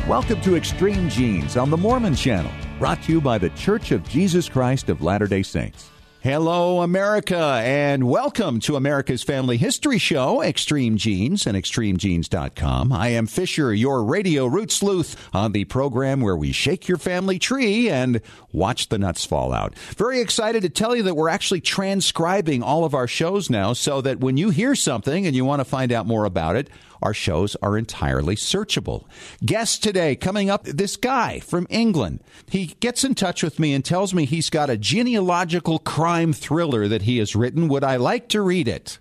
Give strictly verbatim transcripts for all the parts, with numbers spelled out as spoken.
Welcome to Extreme Genes on the Mormon Channel, brought to you by the Church of Jesus Christ of Latter-day Saints. Hello, America, and welcome to America's Family History Show, Extreme Genes and extreme genes dot com. I am Fisher, your radio root sleuth, on the program where we shake your family tree and watch the nuts fall out. Very excited to tell you that we're actually transcribing all of our shows now so that when you hear something and you want to find out more about it, our shows are entirely searchable. Guest today, coming up, this guy from England. He gets in touch with me and tells me he's got a genealogical crime thriller that he has written. Would I like to read it?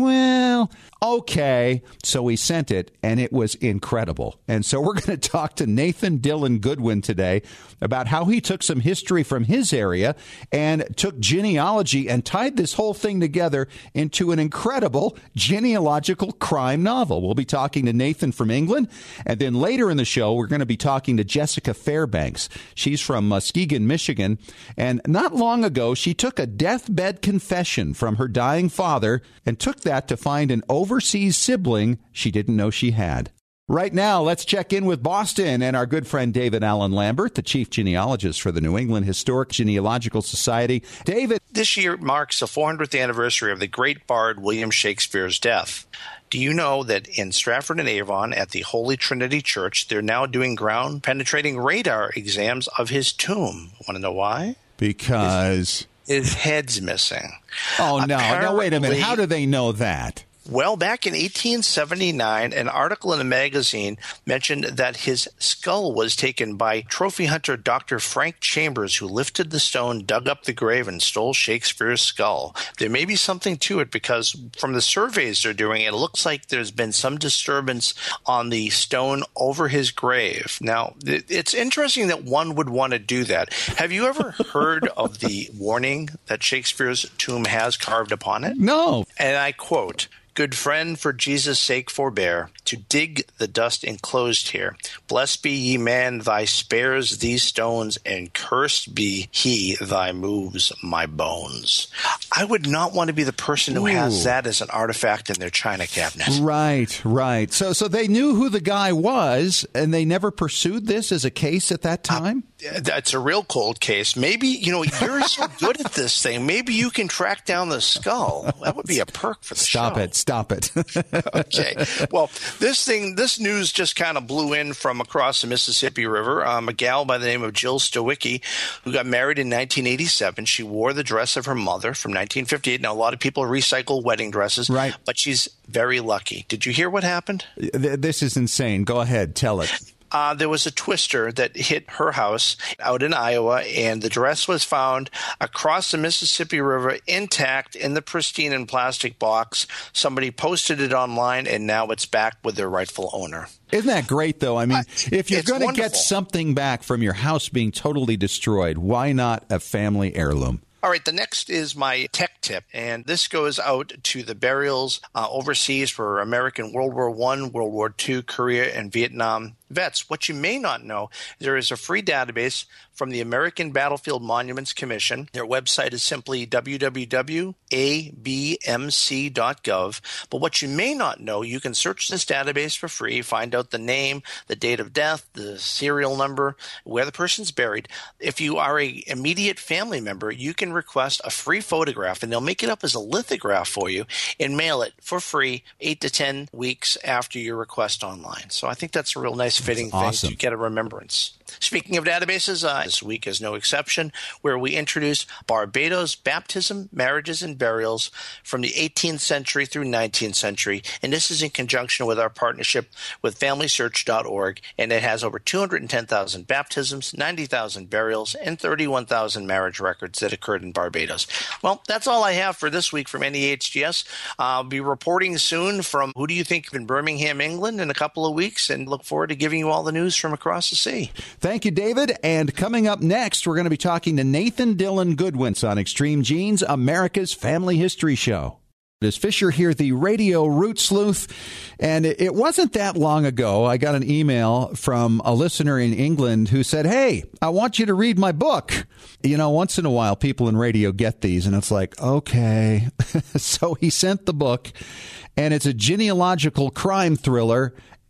Well, okay. So we sent it, and it was incredible. And so we're going to talk to Nathan Dillon Goodwin today about how he took some history from his area and took genealogy and tied this whole thing together into an incredible genealogical crime novel. We'll be talking to Nathan from England, and then later in the show, we're going to be talking to Jessica Fairbanks. She's from Muskegon, Michigan, and not long ago, she took a deathbed confession from her dying father and took that to find an overseas sibling she didn't know she had. Right now, let's check in with Boston and our good friend David Allen Lambert, the chief genealogist for the New England Historic Genealogical Society. David. This year marks the four hundredth anniversary of the great bard William Shakespeare's death. Do you know that in Stratford-on-Avon at the Holy Trinity Church, they're now doing ground-penetrating radar exams of his tomb? Want to know why? Because... His head's missing. Oh, no. Now, wait a minute. How do they know that? Well, back in eighteen seventy-nine, an article in a magazine mentioned that his skull was taken by trophy hunter Doctor Frank Chambers, who lifted the stone, dug up the grave, and stole Shakespeare's skull. There may be something to it because from the surveys they're doing, it looks like there's been some disturbance on the stone over his grave. Now, it's interesting that one would want to do that. Have you ever heard of the warning that Shakespeare's tomb has carved upon it? No. And I quote, "Good friend, for Jesus' sake forbear to dig the dust enclosed here. Blessed be ye man, thy spares these stones, and cursed be he thy moves my bones." I would not want to be the person who Ooh. has that as an artifact in their china cabinet. Right, right. So so they knew who the guy was, and they never pursued this as a case at that time? Uh, that's a real cold case. Maybe, you know, you're so good at this thing, maybe you can track down the skull. That would be a perk for the Stop show. it. Stop it. Okay. Well, this thing, this news just kind of blew in from across the Mississippi River. Um, a gal by the name of Jill Stowicki, who got married in nineteen eighty-seven. She wore the dress of her mother from nineteen fifty-eight. Now, a lot of people recycle wedding dresses, right? But she's very lucky. Did you hear what happened? This is insane. Go ahead. Tell it. Uh, there was a twister that hit her house out in Iowa, and the dress was found across the Mississippi River intact in the pristine and plastic box. Somebody posted it online, and now it's back with their rightful owner. Isn't that great, though? I mean, if you're going to get wonderful. something back from your house being totally destroyed, why not a family heirloom? All right, the next is my tech tip, and this goes out to the burials uh, overseas for American World War One, World War Two, Korea, and Vietnam vets. What you may not know, there is a free database from the American Battlefield Monuments Commission. Their website is simply w w w dot a b m c dot gov. But what you may not know, you can search this database for free, find out the name, the date of death, the serial number, where the person's buried. If you are an immediate family member, you can request a free photograph, and they'll make it up as a lithograph for you and mail it for free eight to ten weeks after your request online. So I think that's a real nice fitting That's awesome. thing to get a remembrance. Speaking of databases, uh, this week is no exception, where we introduce Barbados baptism, marriages, and burials from the eighteenth century through nineteenth century. And this is in conjunction with our partnership with family search dot org. And it has over two hundred ten thousand baptisms, ninety thousand burials, and thirty-one thousand marriage records that occurred in Barbados. Well, that's all I have for this week from N E H G S. I'll be reporting soon from Who Do You Think in Birmingham, England in a couple of weeks, and look forward to giving you all the news from across the sea. Thank you, David. And coming up next, we're going to be talking to Nathan Dillon Goodwin on Extreme Genes, America's Family History Show. It is Fisher here, the radio root sleuth. And it wasn't that long ago, I got an email from a listener in England who said, hey, I want you to read my book. You know, once in a while, people in radio get these, and it's like, okay. So he sent the book, and it's a genealogical crime thriller.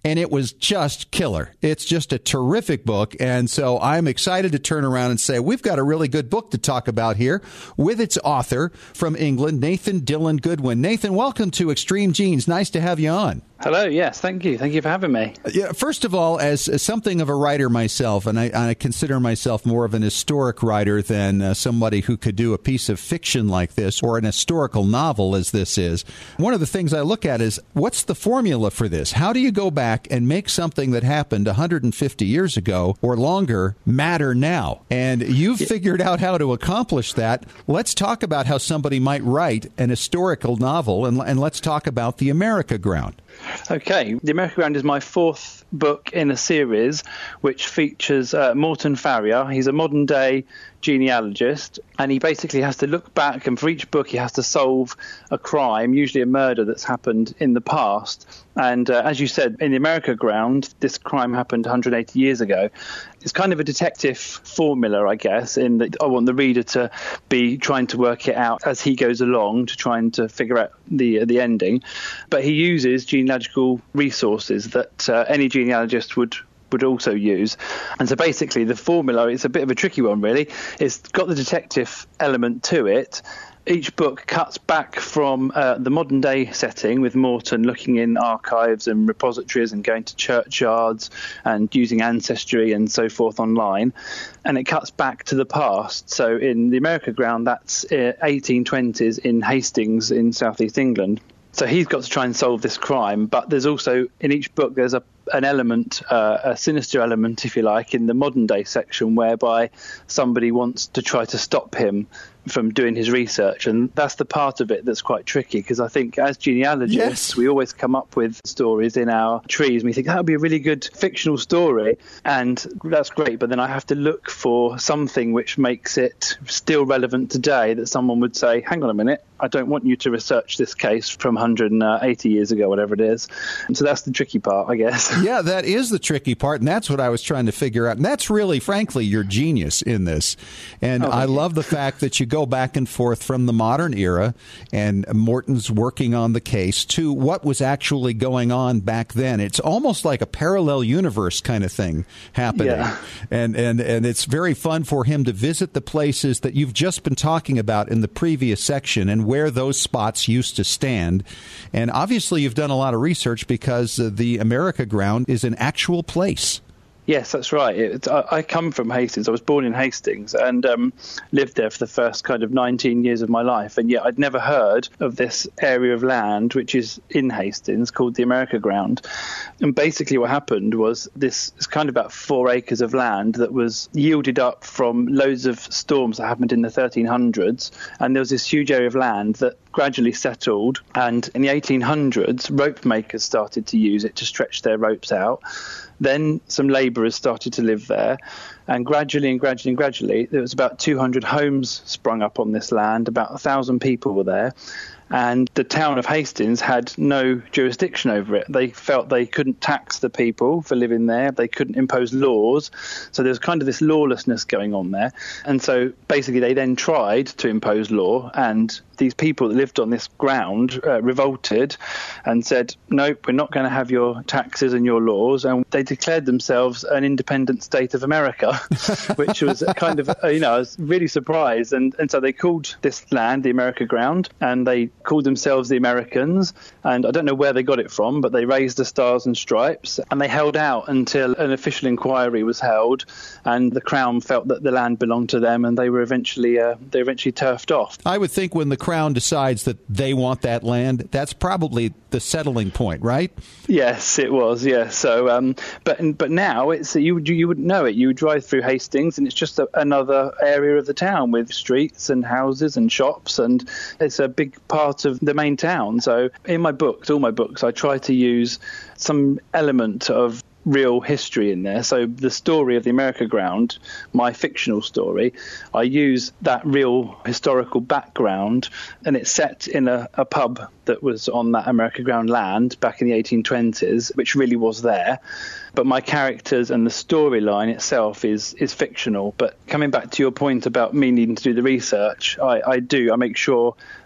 and it was just killer. It's just a terrific book, and so I'm excited to turn around and say we've got a really good book to talk about here with its author from England, Nathan Dillon Goodwin. Nathan, welcome to Extreme Genes. Nice to have you on. Hello, yes, thank you. Thank you for having me. Yeah, first of all, as, as something of a writer myself, and I, I consider myself more of an historic writer than uh, somebody who could do a piece of fiction like this or an historical novel as this is, one of the things I look at is what's the formula for this? How do you go back and make something that happened one hundred fifty years ago or longer matter now? And you've yeah. figured out how to accomplish that. Let's talk about how somebody might write an historical novel, and, and let's talk about the America Ground. Okay, The America Ground is my fourth book in a series which features uh, Morton Farrier. He's a modern-day genealogist, and he basically has to look back, and for each book he has to solve a crime, usually a murder that's happened in the past. And uh, as you said, in The America Ground, this crime happened one hundred eighty years ago. It's kind of a detective formula, I guess, in that I want the reader to be trying to work it out as he goes along, to trying to figure out the the ending. But he uses genealogical resources that uh, any genealogist would would also use. And so basically the formula is a bit of a tricky one, really. It's got the detective element to it. Each book cuts back from uh, the modern day setting, with Morton looking in archives and repositories and going to churchyards and using Ancestry and so forth online. And it cuts back to the past. So in The America Ground, that's uh, eighteen twenties in Hastings in southeast England. So he's got to try and solve this crime, but there's also, in each book, there's a an element, uh, a sinister element, if you like, in the modern day section, whereby somebody wants to try to stop him from doing his research. And that's the part of it that's quite tricky, because I think as genealogists, yes. we always come up with stories in our trees and we think that would be a really good fictional story, and that's great, but then I have to look for something which makes it still relevant today, that someone would say, hang on a minute, I don't want you to research this case from one hundred eighty years ago, whatever it is. And so that's the tricky part, I guess. Yeah, that is the tricky part, and that's what I was trying to figure out. And that's really, frankly, your genius in this. And oh, I love the fact that you go back and forth from the modern era, and Morton's working on the case, to what was actually going on back then. It's almost like a parallel universe kind of thing happening. Yeah. And, and, and it's very fun for him to visit the places that you've just been talking about in the previous section and where those spots used to stand. And obviously you've done a lot of research, because uh, the America Ground is an actual place. Yes, that's right. It, I, I come from Hastings. I was born in Hastings and um, lived there for the first kind of nineteen years of my life. And yet I'd never heard of this area of land, which is in Hastings, called the America Ground. And basically what happened was this is kind of about four acres of land that was yielded up from loads of storms that happened in the thirteen hundreds. And there was this huge area of land that gradually settled. And in the eighteen hundreds, rope makers started to use it to stretch their ropes out. Then some labourers started to live there, and gradually and gradually and gradually there was about two hundred homes sprung up on this land. About one thousand people were there, and the town of Hastings had no jurisdiction over it. They felt they couldn't tax the people for living there. They couldn't impose laws. So there was kind of this lawlessness going on there. And so basically they then tried to impose law, and these people that lived on this ground uh, revolted and said, no, we're not going to have your taxes and your laws. And they declared themselves an independent state of America, which was kind of, uh, you know, I was really surprised. And, and so they called this land the America Ground, and they called themselves the Americans. And I don't know where they got it from, but they raised the stars and stripes, and they held out until an official inquiry was held, and the Crown felt that the land belonged to them, and they were eventually uh, they eventually turfed off. I would think when the Crown decides that they want that land, that's probably the settling point, right? Yes, it was. Yes. So, um, but but now it's you you would know it. You would drive through Hastings, and it's just a, another area of the town with streets and houses and shops, and it's a big part of the main town. So, in my books, all my books, I try to use some element of real history in there. So the story of the America Ground, my fictional story, I use that real historical background, and it's set in a, a pub that was on that America Ground land back in the eighteen twenties, which really was there. But my characters and the storyline itself is is fictional. But coming back to your point about me needing to do the research, I, I do. I make sure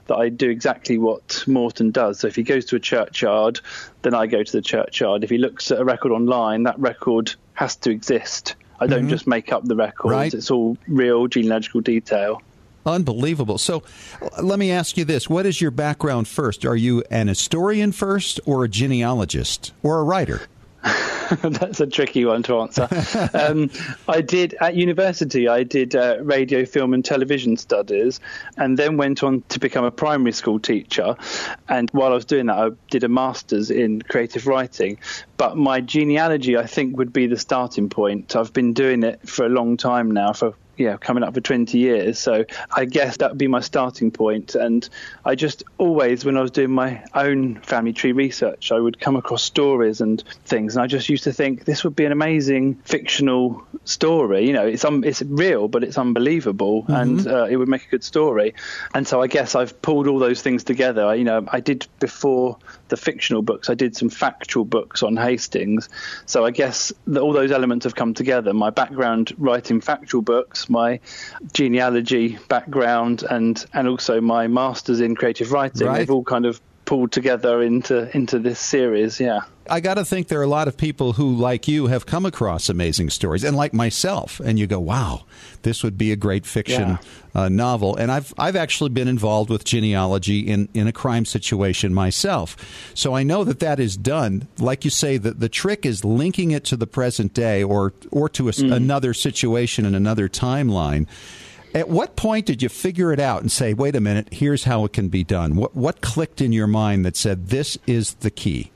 that I do exactly what Morton does. So if he goes to a churchyard, then I go to the churchyard. If he looks at a record online, that record has to exist. I don't mm-hmm. just make up the records. Right. It's all real genealogical detail. Unbelievable. So let me ask you this. What is your background first? Are you an historian first, or a genealogist, or a writer? That's a tricky one to answer. um, I did, at university, I did uh, radio, film and television studies, and then went on to become a primary school teacher. And while I was doing that, I did a master's in creative writing. But my genealogy, I think, would be the starting point. I've been doing it for a long time now, for yeah, coming up for twenty years. So I guess that would be my starting point. And I just always, when I was doing my own family tree research, I would come across stories and things. And I just used to think this would be an amazing fictional story. You know, it's un- it's real, but it's unbelievable. Mm-hmm. And uh, it would make a good story. And so I guess I've pulled all those things together. I, you know, I did before the fictional books, I did some factual books on Hastings. So I guess that all those elements have come together. My background writing factual books, my genealogy background, and and also my master's in creative writing, right. They've all kind of pulled together into into this series. Yeah, I got to think there are a lot of people who, like you, have come across amazing stories, and like myself, and you go, wow, this would be a great fiction yeah. uh, novel. And I've I've actually been involved with genealogy in, in a crime situation myself. So I know that that is done. Like you say, the, the trick is linking it to the present day, or, or to a, mm. another situation in another timeline. At what point did you figure it out and say, wait a minute, here's how it can be done? What what clicked in your mind that said, this is the key?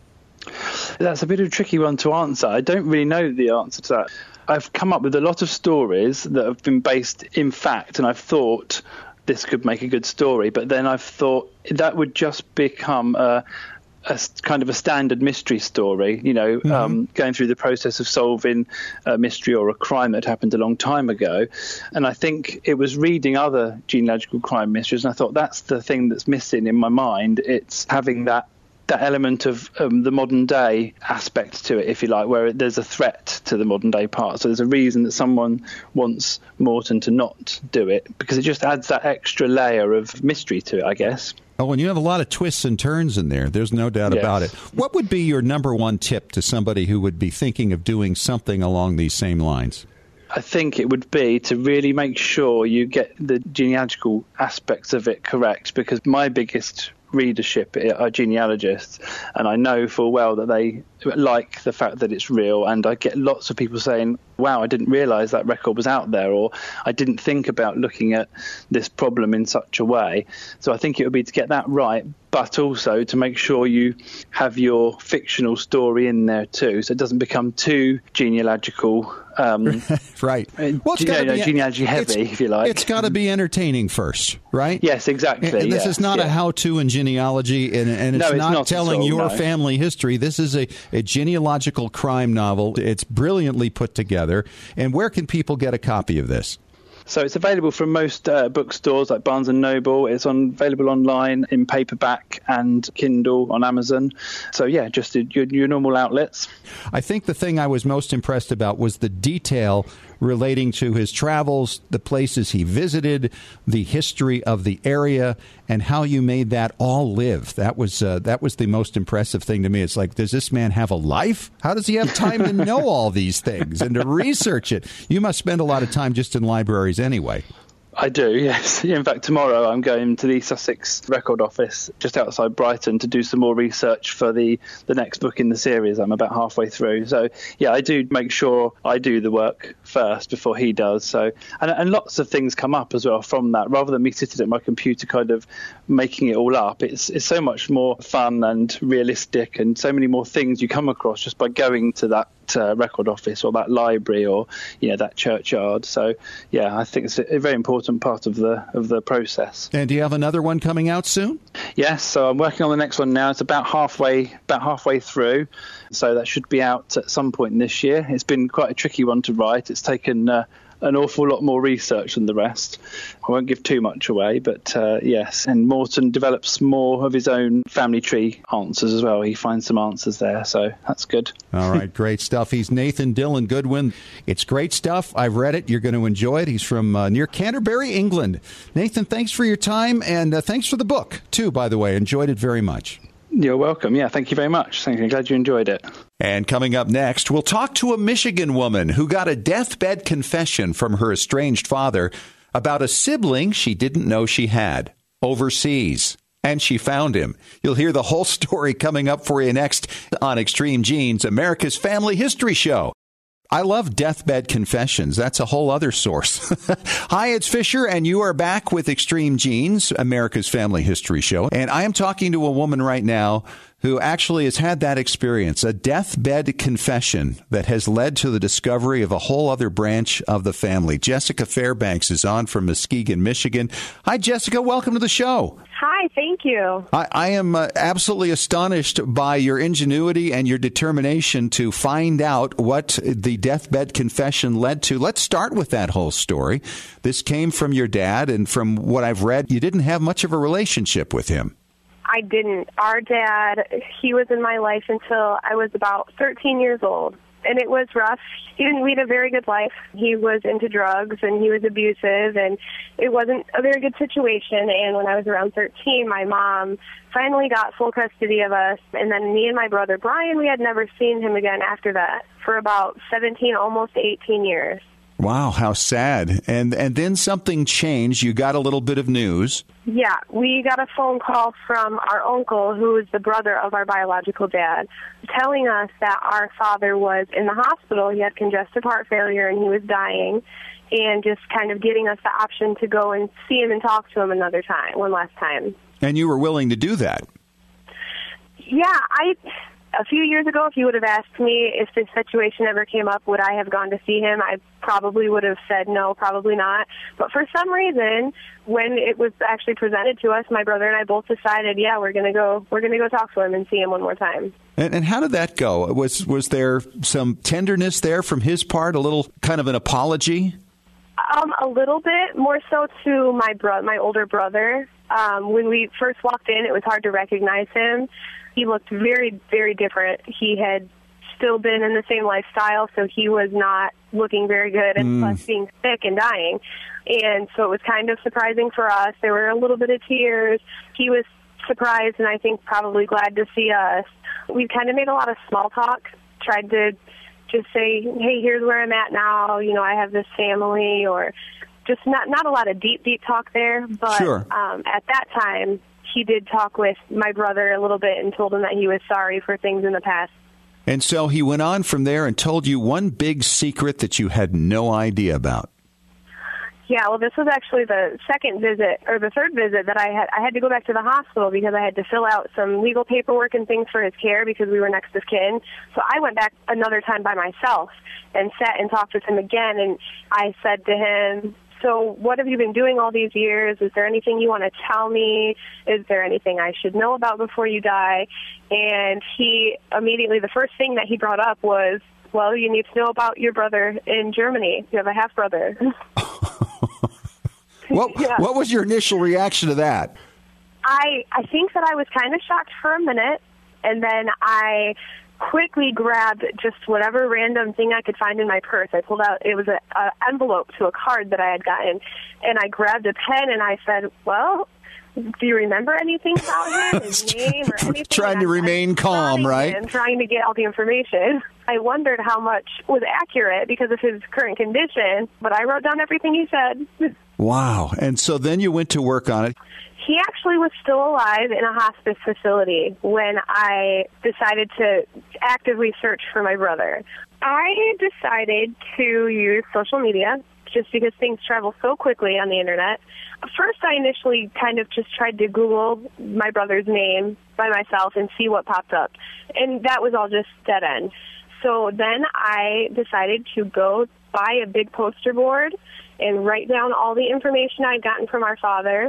That's a bit of a tricky one to answer. I don't really know the answer to that. I've come up with a lot of stories that have been based in fact, and I've thought this could make a good story, but then I've thought that would just become a, a kind of a standard mystery story, you know, mm-hmm. um, going through the process of solving a mystery or a crime that happened a long time ago. And I think it was reading other genealogical crime mysteries, and I thought that's the thing that's missing in my mind. It's having that that element of um, the modern day aspect to it, if you like, where there's a threat to the modern day part. So there's a reason that someone wants Morton to not do it, because it just adds that extra layer of mystery to it, I guess. Oh, and you have a lot of twists and turns in there. There's no doubt yes. about it. What would be your number one tip to somebody who would be thinking of doing something along these same lines? I think it would be to really make sure you get the genealogical aspects of it correct, because my biggest readership are genealogists, and I know full well that they like the fact that it's real, and I get lots of people saying, wow, I didn't realise that record was out there, or I didn't think about looking at this problem in such a way. So I think it would be to get that right, but also to make sure you have your fictional story in there too, so it doesn't become too genealogical. Um, right. Well, it's got to be genealogy heavy, if you like. It's got to be entertaining first, right? Yes, exactly. And, and this yeah, is not yeah. a how-to in genealogy, and, and it's, no, it's not, not telling all, your no. family history. This is a, a genealogical crime novel. It's brilliantly put together. And where can people get a copy of this? So it's available from most uh, bookstores like Barnes and Noble. It's on available online in paperback and Kindle on Amazon. So, yeah, just your, your normal outlets. I think the thing I was most impressed about was the detail relating to his travels, the places he visited, the history of the area, and how you made that all live. That was uh, that was the most impressive thing to me. It's like, does this man have a life? How does he have time to know all these things and to research it? You must spend a lot of time just in libraries anyway. I do, yes. In fact, tomorrow I'm going to the Sussex Record Office just outside Brighton to do some more research for the, the next book in the series. I'm about halfway through. So, yeah, I do make sure I do the work first before he does. So, and, and lots of things come up as well from that. Rather than me sitting at my computer kind of making it all up, it's, it's so much more fun and realistic, and so many more things you come across just by going to that Uh, record office or that library or you know that churchyard. So yeah, I think it's a, a very important part of the of the process. And do you have another one coming out soon? Yes, so I'm working on the next one now. It's about halfway about halfway through, so that should be out at some point this year. It's been quite a tricky one to write. It's taken uh, an awful lot more research than the rest. I won't give too much away, but uh, yes, and Morton develops more of his own family tree answers as well. He finds some answers there, so that's good. All right, great stuff. He's Nathan Dillon Goodwin. It's great stuff. I've read it. You're going to enjoy it. He's from uh, near Canterbury, England. Nathan, thanks for your time, and uh, thanks for the book, too, by the way. Enjoyed it very much. You're welcome. Yeah, thank you very much. Thank you. I'm glad you enjoyed it. And coming up next, we'll talk to a Michigan woman who got a deathbed confession from her estranged father about a sibling she didn't know she had overseas. And she found him. You'll hear the whole story coming up for you next on Extreme Genes, America's Family History Show. I love deathbed confessions. That's a whole other source. Hi, it's Fisher, and you are back with Extreme Genes, America's Family History Show. And I am talking to a woman right now who actually has had that experience, a deathbed confession that has led to the discovery of a whole other branch of the family. Jessica Fairbanks is on from Muskegon, Michigan. Hi, Jessica. Welcome to the show. Hi, thank you. I, I am uh, absolutely astonished by your ingenuity and your determination to find out what the deathbed confession led to. Let's start with that whole story. This came from your dad, and from what I've read, you didn't have much of a relationship with him. I didn't. Our dad, he was in my life until I was about thirteen years old. And it was rough. He didn't lead a very good life. He was into drugs, and he was abusive, and it wasn't a very good situation. And when I was around thirteen, my mom finally got full custody of us. And then me and my brother, Brian, we had never seen him again after that for about seventeen, almost eighteen years. Wow, how sad. And and then something changed. You got a little bit of news. Yeah, we got a phone call from our uncle, who is the brother of our biological dad, telling us that our father was in the hospital. He had congestive heart failure, and he was dying, and just kind of getting us the option to go and see him and talk to him another time, one last time. And you were willing to do that? Yeah, I... A few years ago, if you would have asked me if this situation ever came up, would I have gone to see him, I probably would have said no, probably not. But for some reason, when it was actually presented to us, my brother and I both decided, yeah, we're going to go we're going to go talk to him and see him one more time. And, and how did that go? Was was there some tenderness there from his part, a little kind of an apology? Um, a little bit, more so to my bro- my older brother. Um, when we first walked in, it was hard to recognize him. He looked very, very different. He had still been in the same lifestyle, so he was not looking very good, and mm. plus being sick and dying. And so it was kind of surprising for us. There were a little bit of tears. He was surprised, and I think probably glad to see us. We kind of made a lot of small talk, tried to just say, hey, here's where I'm at now. You know, I have this family, or just not, not a lot of deep, deep talk there. But sure. um, at that time, he did talk with my brother a little bit and told him that he was sorry for things in the past. And so he went on from there and told you one big secret that you had no idea about. Yeah, well, this was actually the second visit, or the third visit that I had. I had to go back to the hospital because I had to fill out some legal paperwork and things for his care because we were next of kin. So I went back another time by myself and sat and talked with him again, and I said to him, so what have you been doing all these years? Is there anything you want to tell me? Is there anything I should know about before you die? And he immediately, the first thing that he brought up was, well, you need to know about your brother in Germany. You have a half-brother. What yeah. What was your initial reaction to that? I I think that I was kind of shocked for a minute, and then I quickly grabbed just whatever random thing I could find in my purse. I pulled out, it was an envelope to a card that I had gotten, and I grabbed a pen and I said, well, do you remember anything about him, his name or anything? Trying to I'm, remain I'm calm, right? And trying to get all the information. I wondered how much was accurate because of his current condition, but I wrote down everything he said. Wow. And so then you went to work on it. He actually was still alive in a hospice facility when I decided to actively search for my brother. I decided to use social media just because things travel so quickly on the internet. First, I initially kind of just tried to Google my brother's name by myself and see what popped up. And that was all just dead end. So then I decided to go buy a big poster board and write down all the information I'd gotten from our father.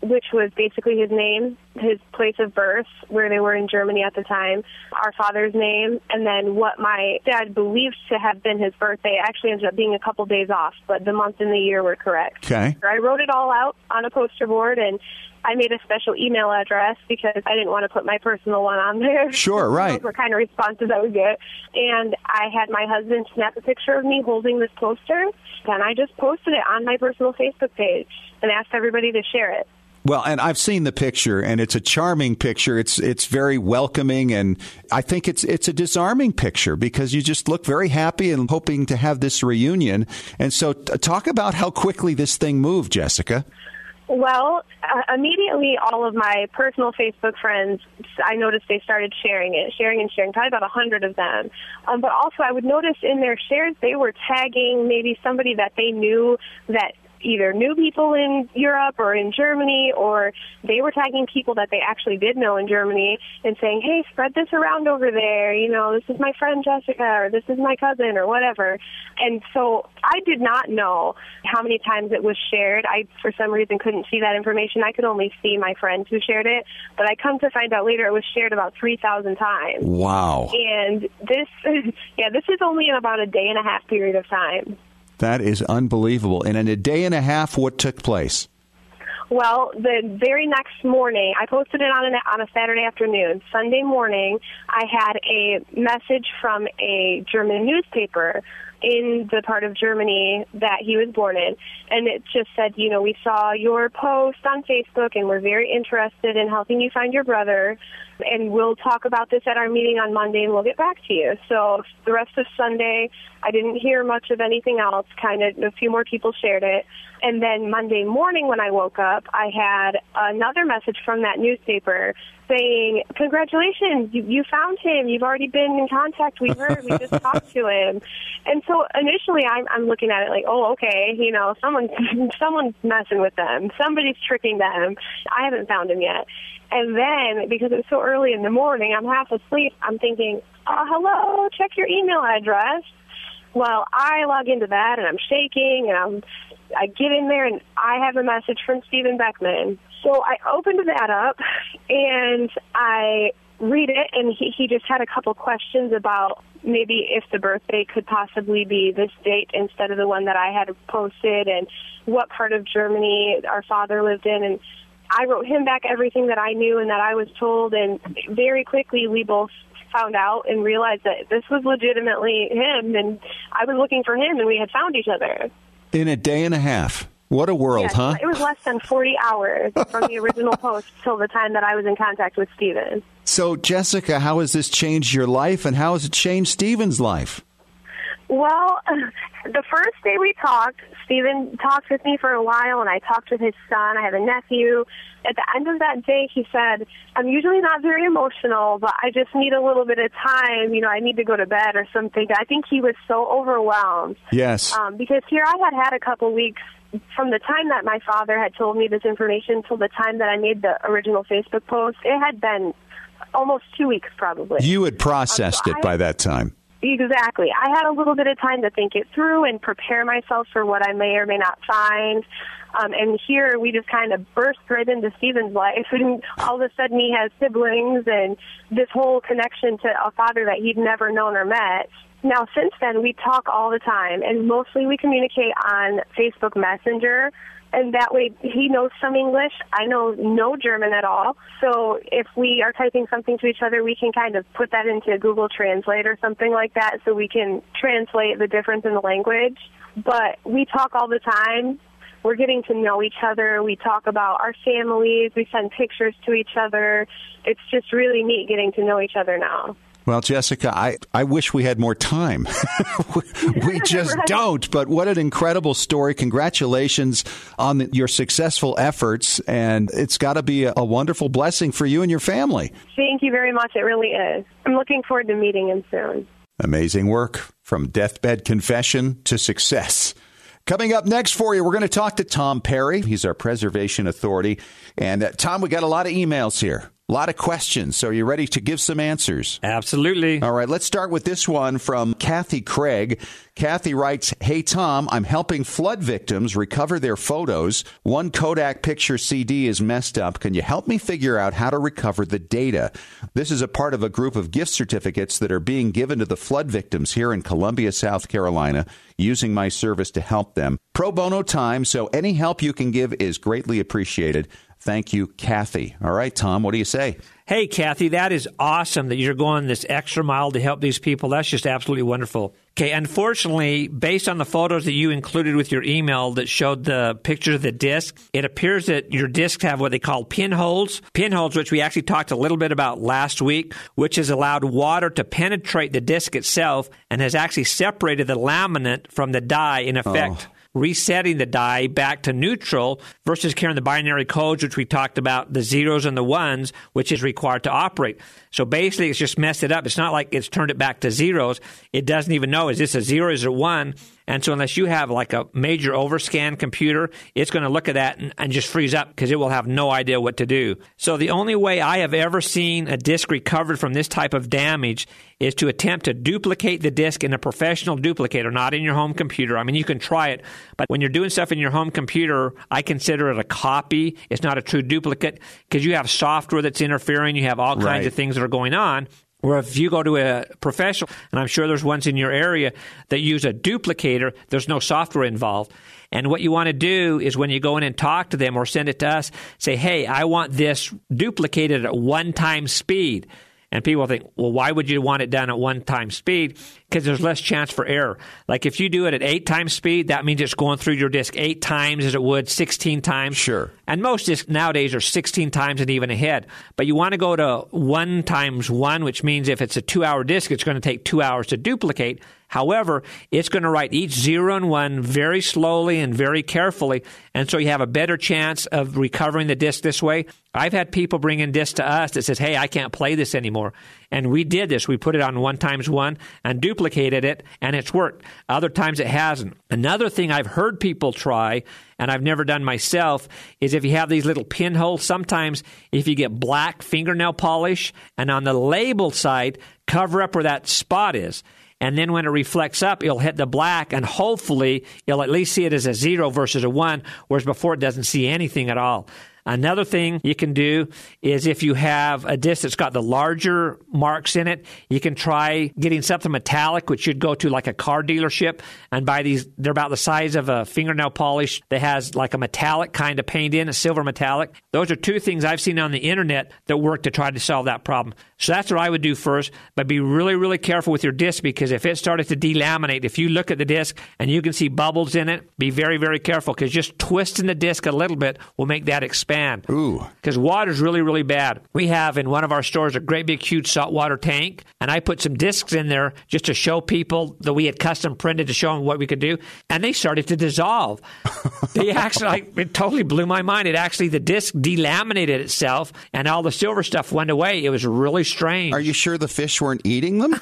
which was basically his name, his place of birth, where they were in Germany at the time, our father's name, and then what my dad believed to have been his birthday. Actually ended up being a couple days off, but the month and the year were correct. Okay. I wrote it all out on a poster board, and I made a special email address because I didn't want to put my personal one on there. Sure, right. Those were kind of responses I would get. And I had my husband snap a picture of me holding this poster, and I just posted it on my personal Facebook page and asked everybody to share it. Well, and I've seen the picture, and it's a charming picture. It's it's very welcoming, and I think it's it's a disarming picture because you just look very happy and hoping to have this reunion. And so t- talk about how quickly this thing moved, Jessica. Well, uh, immediately all of my personal Facebook friends, I noticed they started sharing it, sharing and sharing, probably about a hundred of them. Um, but also I would notice in their shares they were tagging maybe somebody that they knew that either knew people in Europe or in Germany, or they were tagging people that they actually did know in Germany and saying, hey, spread this around over there. You know, this is my friend Jessica, or this is my cousin, or whatever. And so I did not know how many times it was shared. I, for some reason, couldn't see that information. I could only see my friends who shared it. But I come to find out later it was shared about three thousand times. Wow. And this, yeah, this is only in about a day and a half period of time. That is unbelievable. And in a day and a half, what took place? Well, the very next morning, I posted it on, an, on a Saturday afternoon. Sunday morning, I had a message from a German newspaper in the part of Germany that he was born in. And it just said, you know, we saw your post on Facebook and we're very interested in helping you find your brother. And we'll talk about this at our meeting on Monday and we'll get back to you. So the rest of Sunday, I didn't hear much of anything else. Kind of a few more people shared it. And then Monday morning when I woke up, I had another message from that newspaper saying, congratulations, you, you found him. You've already been in contact. We heard. We just talked to him. And so initially I'm, I'm looking at it like, oh, okay, you know, someone, someone's messing with them. Somebody's tricking them. I haven't found him yet. And then, because it was so early in the morning, I'm half asleep, I'm thinking, oh, hello, check your email address. Well, I log into that, and I'm shaking, and I'm, I get in there, and I have a message from Stephen Beckman. So I opened that up, and I read it, and he, he just had a couple questions about maybe if the birthday could possibly be this date instead of the one that I had posted, and what part of Germany our father lived in, and I wrote him back everything that I knew and that I was told, and very quickly we both found out and realized that this was legitimately him, and I was looking for him, and we had found each other. In a day and a half. What a world, yes, huh? It was less than forty hours from the original post till the time that I was in contact with Stephen. So, Jessica, how has this changed your life, and how has it changed Stephen's life? Well, the first day we talked, Stephen talked with me for a while, and I talked with his son. I have a nephew. At the end of that day, he said, I'm usually not very emotional, but I just need a little bit of time. You know, I need to go to bed or something. I think he was so overwhelmed. Yes. Um, because here I had had a couple weeks from the time that my father had told me this information till the time that I made the original Facebook post. It had been almost two weeks probably. You had processed um, so it I, by that time. Exactly. I had a little bit of time to think it through and prepare myself for what I may or may not find. Um, and here we just kind of burst right into Stephen's life, and all of a sudden he has siblings and this whole connection to a father that he'd never known or met. Now, since then, we talk all the time, and mostly we communicate on Facebook Messenger. And that way, he knows some English. I know no German at all. So if we are typing something to each other, we can kind of put that into Google Translate or something like that so we can translate the difference in the language. But we talk all the time. We're getting to know each other. We talk about our families. We send pictures to each other. It's just really neat getting to know each other now. Well, Jessica, I, I wish we had more time. We just right. don't. But what an incredible story. Congratulations on the, your successful efforts. And it's got to be a, a wonderful blessing for you and your family. Thank you very much. It really is. I'm looking forward to meeting him soon. Amazing work from deathbed confession to success. Coming up next for you, we're going to talk to Tom Perry. He's our preservation authority. And uh, Tom, we got a lot of emails here. A lot of questions. So are you ready to give some answers? Absolutely. All right, let's start with this one from Kathy Craig. Kathy writes, "Hey, Tom, I'm helping flood victims recover their photos. One Kodak picture C D is messed up. Can you help me figure out how to recover the data? This is a part of a group of gift certificates that are being given to the flood victims here in Columbia, South Carolina, using my service to help them. Pro bono time, so any help you can give is greatly appreciated. Thank you, Kathy." All right, Tom, what do you say? Hey, Kathy, that is awesome that you're going this extra mile to help these people. That's just absolutely wonderful. Okay, unfortunately, based on the photos that you included with your email that showed the picture of the disc, it appears that your discs have what they call pinholes. Pinholes, which we actually talked a little bit about last week, which has allowed water to penetrate the disc itself and has actually separated the laminate from the die, in effect. Oh. Resetting the die back to neutral versus carrying the binary codes, which we talked about, the zeros and the ones, which is required to operate. So basically, it's just messed it up. It's not like it's turned it back to zeros. It doesn't even know, is this a zero, is it one? And so unless you have like a major overscan computer, it's going to look at that and, and just freeze up because it will have no idea what to do. So the only way I have ever seen a disk recovered from this type of damage is to attempt to duplicate the disk in a professional duplicator, not in your home computer. I mean, you can try it, but when you're doing stuff in your home computer, I consider it a copy. It's not a true duplicate because you have software that's interfering. You have all kinds Right. of things that are going on. Or if you go to a professional, and I'm sure there's ones in your area that use a duplicator, there's no software involved. And what you want to do is when you go in and talk to them or send it to us, say, hey, I want this duplicated at one-time speed. And people think, well, why would you want it done at one-time speed? Because there's less chance for error. Like if you do it at eight times speed, that means it's going through your disk eight times as it would sixteen times. Sure. And most disks nowadays are sixteen times and even ahead. But you want to go to one times one, which means if it's a two-hour disk, it's going to take two hours to duplicate. However, it's going to write each zero and one very slowly and very carefully, and so you have a better chance of recovering the disk this way. I've had people bring in disks to us that says, hey, I can't play this anymore. And we did this. We put it on one times one and duplicated it, and it's worked. Other times it hasn't. Another thing I've heard people try, and I've never done myself, is if you have these little pinholes, sometimes if you get black fingernail polish, and on the label side, cover up where that spot is. And then when it reflects up, it'll hit the black, and hopefully you'll at least see it as a zero versus a one, whereas before it doesn't see anything at all. Another thing you can do is if you have a disc that's got the larger marks in it, you can try getting something metallic, which you'd go to like a car dealership and buy these. They're about the size of a fingernail polish that has like a metallic kind of paint in, a silver metallic. Those are two things I've seen on the internet that work to try to solve that problem. So that's what I would do first, but be really, really careful with your disc, because if it started to delaminate, if you look at the disc and you can see bubbles in it, be very, very careful, because just twisting the disc a little bit will make that expand. Ooh. Because water is really, really bad. We have in one of our stores a great big, huge saltwater tank, and I put some discs in there just to show people that we had custom printed to show them what we could do, and they started to dissolve. They actually, like, it totally blew my mind. It actually, the disc delaminated itself, and all the silver stuff went away. It was really strange. Are you sure the fish weren't eating them?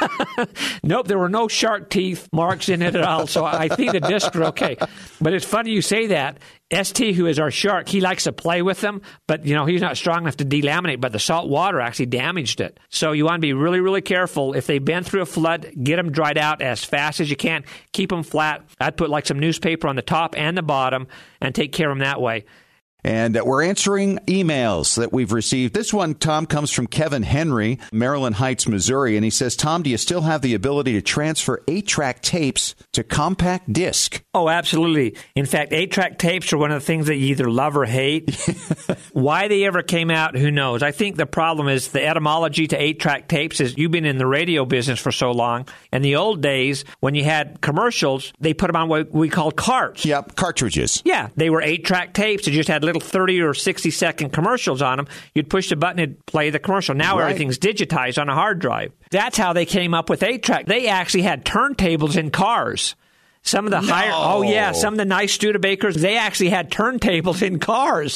Nope, there were no shark teeth marks in it at all, so I think the discs are okay. But it's funny you say that. S T, who is our shark, he likes to play with them, but, you know, he's not strong enough to delaminate, but the salt water actually damaged it. So you want to be really, really careful. If they've been through a flood, get them dried out as fast as you can. Keep them flat. I'd put like some newspaper on the top and the bottom and take care of them that way. And uh, we're answering emails that we've received. This one, Tom, comes from Kevin Henry, Maryland Heights, Missouri. And he says, Tom, do you still have the ability to transfer eight-track tapes to compact disc? Oh, absolutely. In fact, eight-track tapes are one of the things that you either love or hate. Why they ever came out, who knows? I think the problem is the etymology to eight-track tapes is you've been in the radio business for so long. In the old days, when you had commercials, they put them on what we called carts. Yep, cartridges. Yeah, they were eight-track tapes. They just had little thirty or sixty second commercials on them. You'd push the button and play the commercial. Now Right. everything's digitized on a hard drive. That's how they came up with eight-track. They actually had turntables in cars. Some of the No. higher, oh yeah, some of the nice Studebakers, they actually had turntables in cars.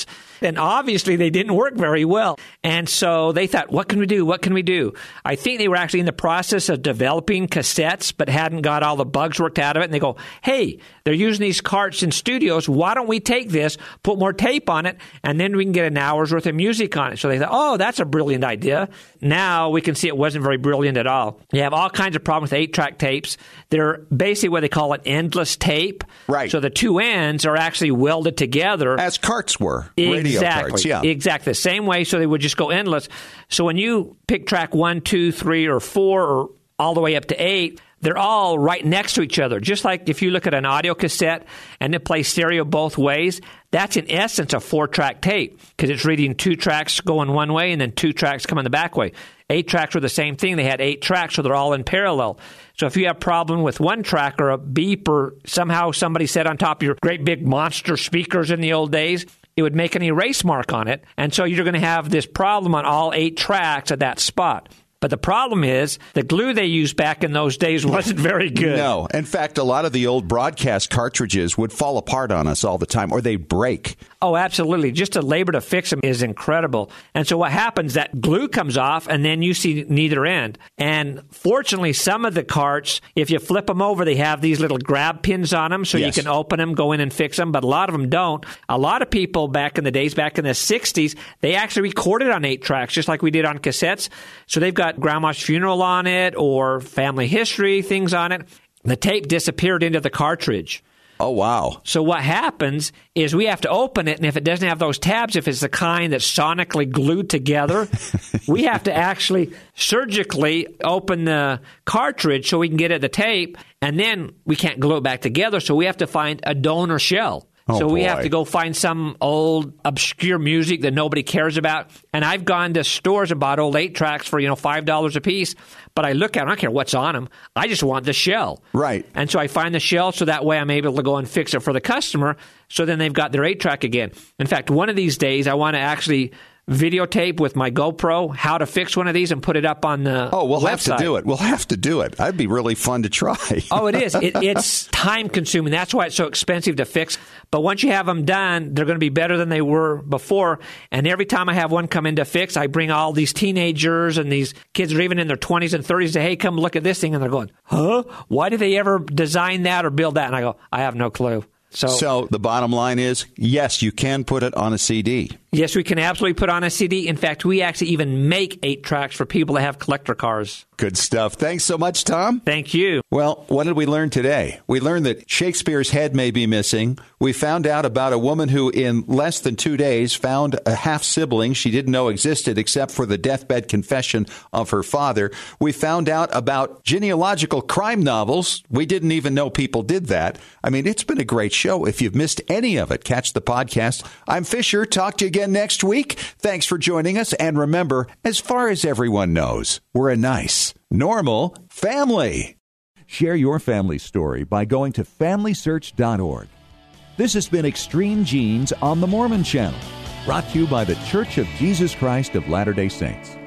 then obviously they didn't work very well. And so they thought, what can we do? What can we do? I think they were actually in the process of developing cassettes, but hadn't got all the bugs worked out of it. And they go, hey, they're using these carts in studios. Why don't we take this, put more tape on it, and then we can get an hour's worth of music on it? So they thought, oh, that's a brilliant idea. Now we can see it wasn't very brilliant at all. You have all kinds of problems with eight-track tapes. They're basically what they call an endless tape. Right. So the two ends are actually welded together. As carts were. Radio Exactly. carts, yeah. Exactly. The same way, so they would just go endless. So when you pick track one, two, three, or four, or all the way up to eight, they're all right next to each other. Just like if you look at an audio cassette and it plays stereo both ways, that's in essence a four-track tape because it's reading two tracks going one way and then two tracks coming the back way. Eight tracks were the same thing. They had eight tracks, so they're all in parallel. So if you have a problem with one track or a beep or somehow somebody said on top of your great big monster speakers in the old days, it would make an erase mark on it. And so you're going to have this problem on all eight tracks at that spot. But the problem is the glue they used back in those days wasn't very good. No. In fact, a lot of the old broadcast cartridges would fall apart on us all the time, or they'd break. Oh, absolutely. Just the labor to fix them is incredible. And so what happens, that glue comes off, and then you see neither end. And fortunately, some of the carts, if you flip them over, they have these little grab pins on them, so Yes. you can open them, go in and fix them. But a lot of them don't. A lot of people back in the days, back in the sixties, they actually recorded on eight tracks, just like we did on cassettes. So they've got Grandma's Funeral on it or family history things on it. The tape disappeared into the cartridge. Oh, wow. So what happens is we have to open it, and if it doesn't have those tabs, if it's the kind that's sonically glued together, we have to actually surgically open the cartridge so we can get at the tape, and then we can't glue it back together, so we have to find a donor shell. Oh, so we boy. have to go find some old obscure music that nobody cares about. And I've gone to stores and bought old eight tracks for, you know, five dollars a piece. But I look at them, I don't care what's on them. I just want the shell. Right. And so I find the shell so that way I'm able to go and fix it for the customer. So then they've got their eight track again. In fact, one of these days I want to actually videotape with my GoPro how to fix one of these and put it up on the Oh, we'll website. have to do it. We'll have to do it. That'd be really fun to try. Oh, it is. It, it's time consuming. That's why it's so expensive to fix. But once you have them done, they're going to be better than they were before. And every time I have one come in to fix, I bring all these teenagers and these kids that are even in their twenties and thirties. Say, hey, come look at this thing. And they're going, huh? Why did they ever design that or build that? And I go, I have no clue. So, So the bottom line is, yes, you can put it on a C D. yes, we can absolutely put on a C D. In fact, we actually even make eight tracks for people that have collector cars. Good stuff. Thanks so much, Tom. Thank you. Well, what did we learn today? We learned that Shakespeare's head may be missing. We found out about a woman who, in less than two days, found a half-sibling she didn't know existed except for the deathbed confession of her father. We found out about genealogical crime novels. We didn't even know people did that. I mean, it's been a great show. If you've missed any of it, catch the podcast. I'm Fisher. Talk to you again next week. Thanks for joining us. And remember, as far as everyone knows, we're a nice, normal family. Share your family story by going to family search dot org. This has been Extreme Genes on the Mormon Channel, brought to you by the Church of Jesus Christ of Latter-day Saints.